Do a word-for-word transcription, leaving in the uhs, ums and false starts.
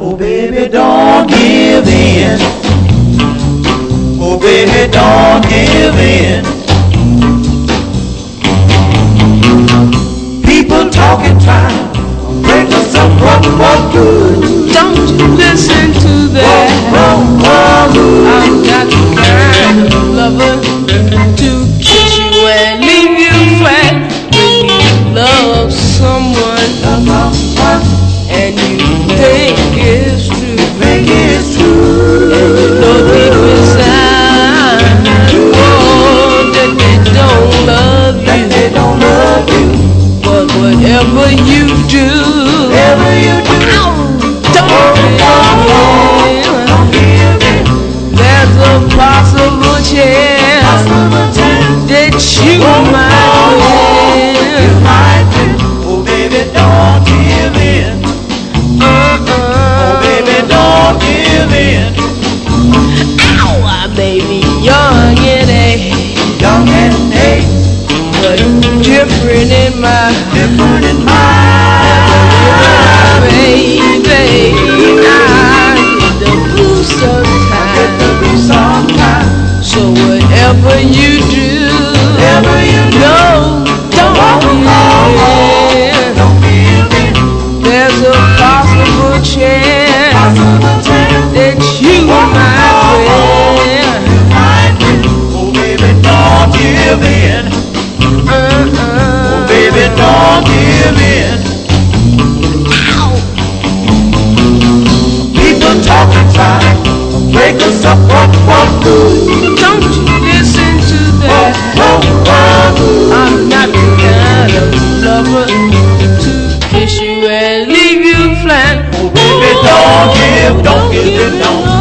Oh baby, don't give in. Oh baby, don't give in. People talking, trying to break us up, what, what good? Don't you listen to that. Whoa, whoa, whoa. I'm not the kind of lover to kiss you and leave you flat. When you love someone and you think it's true, Think it's true. and you know deep inside, oh, that they don't love you. That they don't love you. But whatever you do, Whatever you do, don't give in. There's a possible chance possible chance that you might win. you might win. Oh baby, don't give in. Uh-uh. Oh baby, don't give in. Ow, I may be young and age, Young and hate, but different in my different in mind. baby. I get the blues Get sometimes. the blues sometimes. So whatever you do, Whatever you do, no, don't give in. don't give in. There's a possible chance Possible chance that you might win. you might win. Oh baby, don't give in. Uh-uh. Oh baby, don't give in. People talking, trying to break us up, what, what good? Don't you listen to that. Whoa, whoa, whoa. I'm not the kind of lover to kiss you and leave you flat. Oh baby, don't give, don't give it, don't